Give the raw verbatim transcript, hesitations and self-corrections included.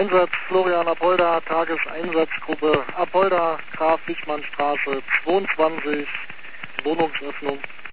Einsatz Florian Apolda, Tageseinsatzgruppe Apolda, Graf Wichmann Straße zweiundzwanzig, Wohnungsöffnung.